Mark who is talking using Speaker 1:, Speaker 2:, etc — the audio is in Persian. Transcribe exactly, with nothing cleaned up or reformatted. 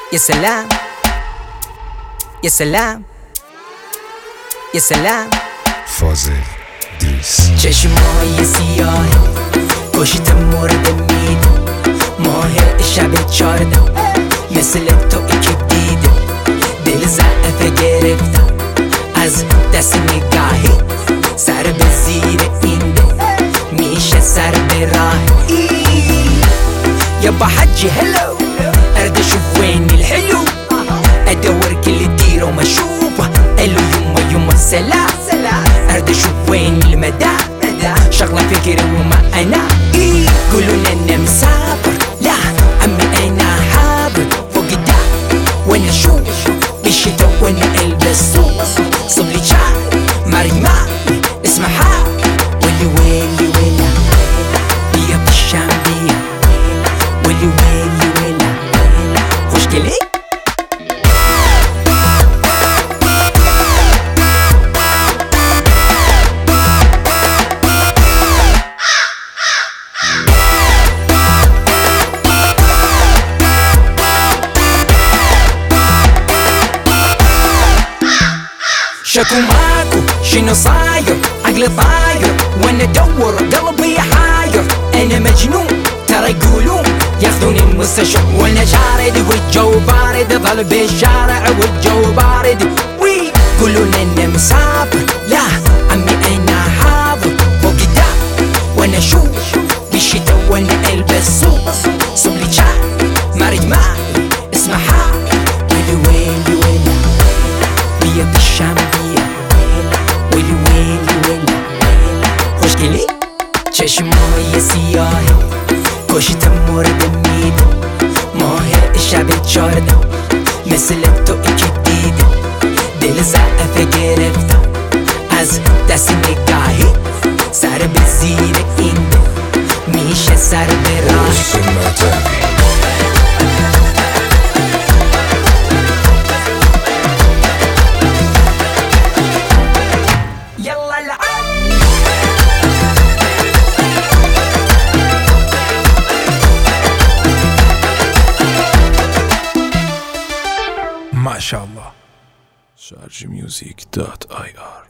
Speaker 1: يا سلام يا سلام يا سلام
Speaker 2: فاضل دیس.
Speaker 1: چشمای سیاه کشت مورد میده، ماه شب چارده مثل تو اکی دیده، دل ضعف گرفتم از دست نگاهی، سر به زیر این ده میشه سر به راه. يابا حجي هلو ارد اشوف وين الحلو، ادور كل ديره وما اشوفه، الو يما يما سلام ارد اشوف وين المدى، شغله فكري وما انا يقولون انا مسافر، لا عمي انا حاضر فوق الدار، وانا اشوف بالشتا وانا البس صوف صبلي شعر ماري ماري اسمها ولي ويلي ويلا بيا بالشام بيا ولي ويلي ويلا خوشكلي شكو ماكو شنو صاير، عقلي طاير وانا ادور قلبي حاير، انا مجنون ترى يقولون ياخذوني المستشفى وانا شارد، والجو بارد ظل بالشارع والجو بارد، ويقولون انا مسافر، لا عمي انا حاضر فوق الدار، وانا اشوف بالشتا وانا البس صوف صبلي شعر مارد ماري اسمها ويلي ويلي ويلا بيا بالشام بيا ويلي ويلي ويلا خوشگلی. چشمای سیاه کشت مورد میده، ماه شب چارده مثل تو اکی دیده، دل ضعف گرفتم از دست نگاهی، سر به زیر این ده میشه سر به راه.
Speaker 2: ما شاء الله. شارج میوزیک دات آی آر